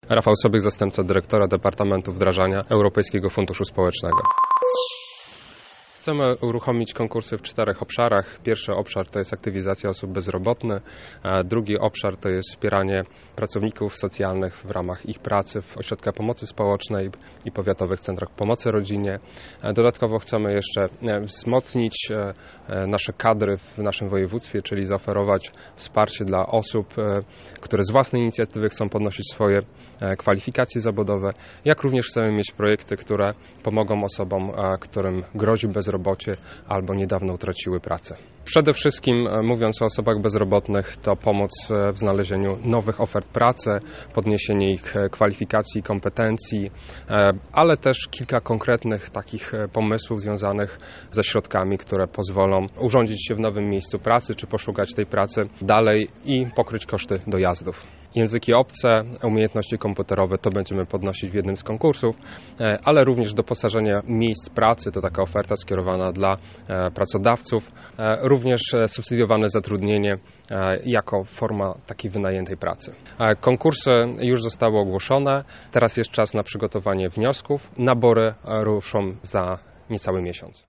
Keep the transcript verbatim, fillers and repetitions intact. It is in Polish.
Rafał Sobiech, zastępca dyrektora Departamentu Wdrażania Europejskiego Funduszu Społecznego. Chcemy uruchomić konkursy w czterech obszarach. Pierwszy obszar to jest aktywizacja osób bezrobotnych, a drugi obszar to jest wspieranie pracowników socjalnych w ramach ich pracy w ośrodkach pomocy społecznej i powiatowych centrach pomocy rodzinie. Dodatkowo chcemy jeszcze wzmocnić nasze kadry w naszym województwie, czyli zaoferować wsparcie dla osób, które z własnej inicjatywy chcą podnosić swoje kwalifikacje zawodowe, jak również chcemy mieć projekty, które pomogą osobom, którym grozi bezrobocie albo niedawno utraciły pracę. Przede wszystkim, mówiąc o osobach bezrobotnych, to pomoc w znalezieniu nowych ofert pracy, podniesienie ich kwalifikacji i kompetencji, ale też kilka konkretnych takich pomysłów związanych ze środkami, które pozwolą urządzić się w nowym miejscu pracy, czy poszukać tej pracy dalej i pokryć koszty dojazdów. Języki obce, umiejętności komputerowe to będziemy podnosić w jednym z konkursów, ale również doposażenie miejsc pracy, to taka oferta skierowana dla pracodawców, również subsydiowane zatrudnienie jako forma takiej wynajętej pracy. Konkursy już zostały ogłoszone, teraz jest czas na przygotowanie wniosków, nabory ruszą za niecały miesiąc.